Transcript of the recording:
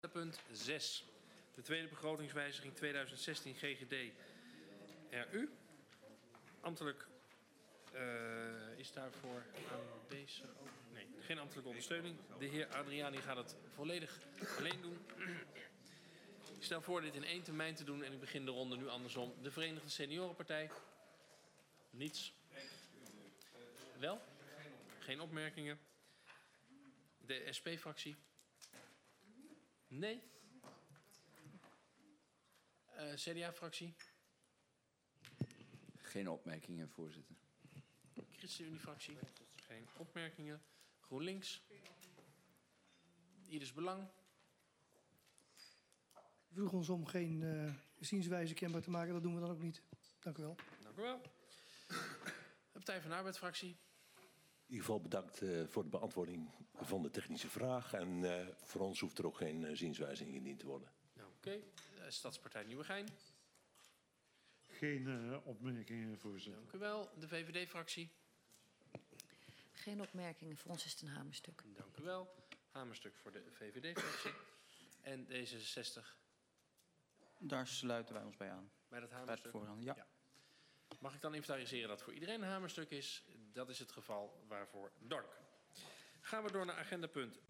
Punt 6. De tweede begrotingswijziging 2016 GGD RU. Ambtelijk is daarvoor aanwezig. Oh, nee, geen ambtelijke ondersteuning. De heer Adriani gaat het volledig alleen doen. Ik stel voor dit in één termijn te doen en ik begin de ronde nu andersom. De Verenigde Seniorenpartij. Niets. Wel? Geen opmerkingen. De SP-fractie. Nee. CDA-fractie. Geen opmerkingen, voorzitter. ChristenUnie-fractie. Geen opmerkingen. GroenLinks. Ieders Belang. We vroegen ons om geen zienswijze kenbaar te maken. Dat doen we dan ook niet. Dank u wel. Dank u wel. De Partij van de Arbeid-fractie. In ieder geval bedankt voor de beantwoording van de technische vraag. En voor ons hoeft er ook geen zienswijzing indiend te worden. Oké. Stadspartij Nieuwegein. Geen opmerkingen, voorzitter. Dank u wel. De VVD-fractie. Geen opmerkingen. Voor ons is het een hamerstuk. Dank u wel. Hamerstuk voor de VVD-fractie. En D66. Daar sluiten wij ons bij aan. Bij dat Bij hamerstuk? het voorgaan, ja. Mag ik dan inventariseren dat voor iedereen een hamerstuk is? Dat is het geval, waarvoor dank. Gaan we door naar agenda punt